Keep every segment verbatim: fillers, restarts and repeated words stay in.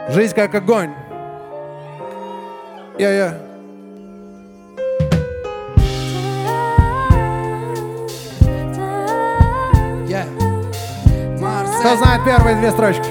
Жизнь как огонь. Я-я. Yeah. Кто знает первые две строчки?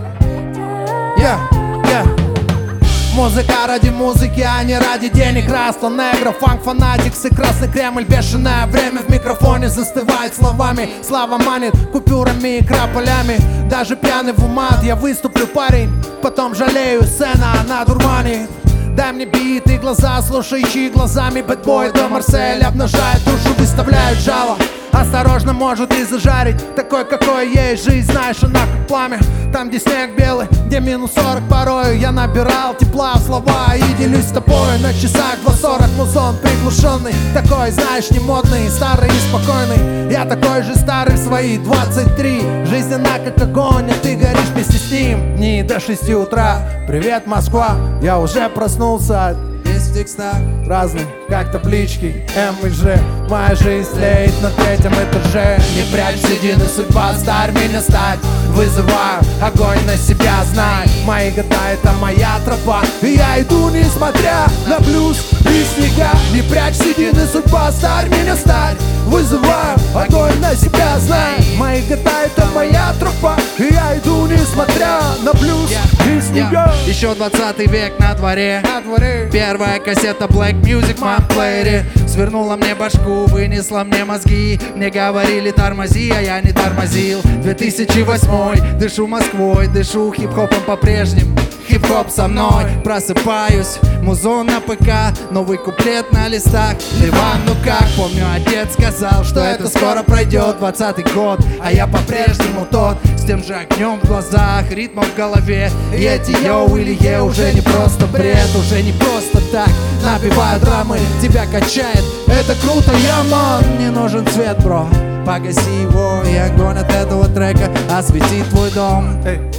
Yeah, yeah. Музыка ради музыки, а не ради денег. Раста, негро, фанк, фанатикс и красный Кремль. Бешеное время в микрофоне застывает словами. Слава манит купюрами и краполями. Даже пьяный в умат я выступлю, парень. Потом жалею, сцена на дурмане. Дай мне бит и глаза, слушай, чьи глазами бэтбой до Марселя обнажает душу, выставляют жало. Осторожно, может и зажарить. Такой, какой есть жизнь, знаешь, она как пламя. Там, где снег белый, где минус сорок порою. Я набирал тепла в слова и делюсь с тобой. На часах два сорок, музон приглушенный. Такой, знаешь, не модный, старый и спокойный. Я такой же старый в свои двадцать три. Жизнь она как огонь, а ты горишь вместе с ним. Дни до шести утра. Привет, Москва, я уже проснулся. Есть текста разные, как таблички М и Ж. Моя жизнь тлеет на третьем этаже. Не прячь седины, судьба, старь меня стать. Вызываю огонь на себя, знай. Мои года это моя тропа, и я иду, несмотря на блюз и снега. Не прячь седины, судьба, старь меня стать. Вызываю огонь на себя, знай. Мои года это моя тропа, и я иду, несмотря на блюз и снега. Еще двадцатый век на дворе, на дворе. Первая кассета Black Music в моем плеере. Свернула мне башку, вынесла мне мозги. Мне говорили тормози, а я не тормозил. две тысячи восьмой, дышу Москвой, дышу хип-хопом по-прежнему. Хип-хоп со мной, просыпаюсь, музон на ПК, новый куплет на листах. Ливан, ну как, помню, отец сказал, что это скоро пройдет. Двадцатый год, а я по-прежнему тот, с тем же огнем в глазах, ритмом в голове. И эти йоу или е уже не просто бред, уже не просто так набивают рамы, тебя качает, это круто, я ман. Не нужен свет, бро, погаси его, и огонь от этого трека осветит твой дом.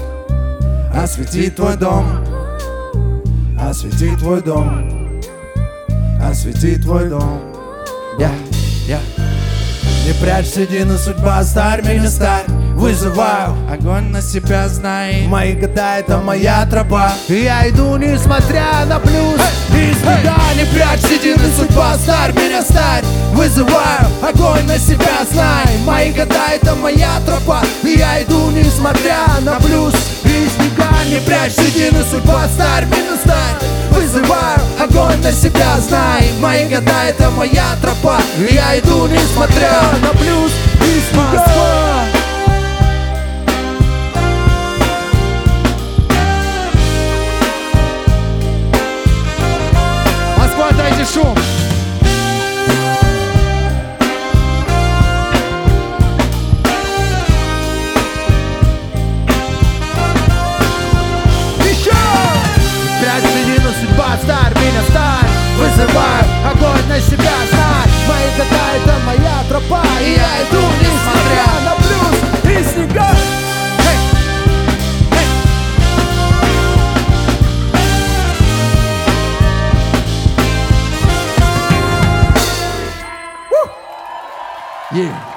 Освети твой дом, освети твой дом, освети твой дом. Я, я. Не прячь седины, судьба, старь меня, старь. Вызываю огонь на себя, знай. Мои года это моя тропа, и я иду, несмотря на плюс и снега. Не прячь седины, судьба, старь меня, старь. Вызываю огонь на себя, знай. Мои года это моя тропа, и я иду, несмотря на плюс и снега. Не прячь седины, судьба, старь меня, старь. Вызываю огонь на себя, знай. Мои года это моя тропа, и я иду, несмотря на плюс и снега. Москва, дайте шум. Судьба, старь меня, старь. Вызываю огонь на себя, знай. Мои года это моя тропа, и я иду, несмотря на плюс и снега. Yeah.